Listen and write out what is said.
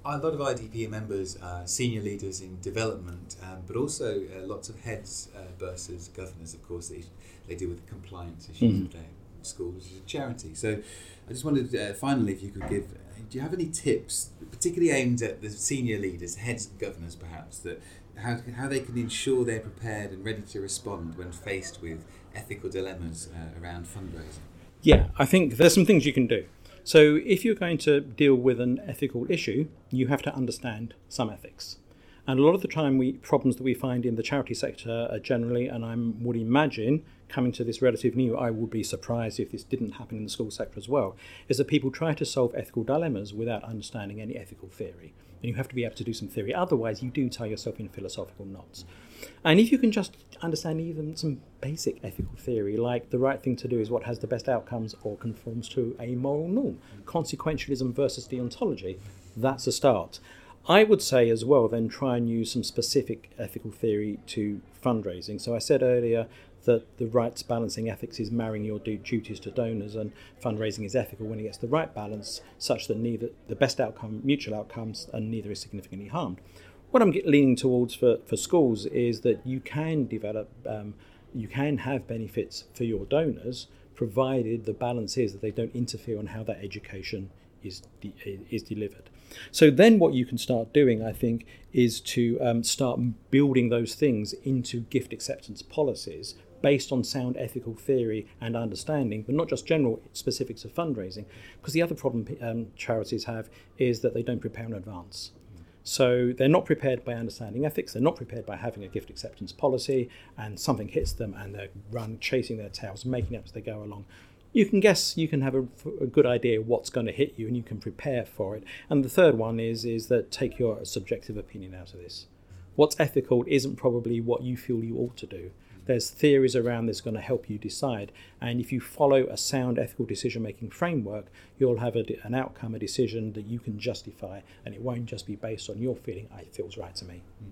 A lot of IDP members are senior leaders in development, but also lots of heads, bursars, governors, of course, they deal with the compliance issues of their schools as a charity. So I just wondered, finally, if you could give, do you have any tips, particularly aimed at the senior leaders, heads and governors perhaps, that how they can ensure they're prepared and ready to respond when faced with ethical dilemmas around fundraising? Yeah, I think there's some things you can do. So if you're going to deal with an ethical issue, you have to understand some ethics. And a lot of the time, problems that we find in the charity sector are generally, and I would imagine, coming to this relative new, I would be surprised if this didn't happen in the school sector as well, is that people try to solve ethical dilemmas without understanding any ethical theory. And you have to be able to do some theory. Otherwise, you do tie yourself in philosophical knots. And if you can just understand even some basic ethical theory, like the right thing to do is what has the best outcomes or conforms to a moral norm, consequentialism versus deontology, that's a start. I would say as well then try and use some specific ethical theory to fundraising. So I said earlier that the rights balancing ethics is marrying your duties to donors, and fundraising is ethical when it gets the right balance such that neither the best outcome, mutual outcomes, and neither is significantly harmed. What I'm leaning towards for schools is that you can develop, you can have benefits for your donors, provided the balance is that they don't interfere on how that education is delivered. So then what you can start doing, I think, is to start building those things into gift acceptance policies based on sound ethical theory and understanding, but not just general specifics of fundraising. Because the other problem charities have is that they don't prepare in advance. So they're not prepared by understanding ethics, they're not prepared by having a gift acceptance policy, and something hits them and they're chasing their tails, making up as they go along. You can guess, you can have a good idea what's going to hit you and you can prepare for it. And the third one is that take your subjective opinion out of this. What's ethical isn't probably what you feel you ought to do. There's theories around this going to help you decide. And if you follow a sound ethical decision-making framework, you'll have an outcome, a decision that you can justify, and it won't just be based on your feeling, it feels right to me.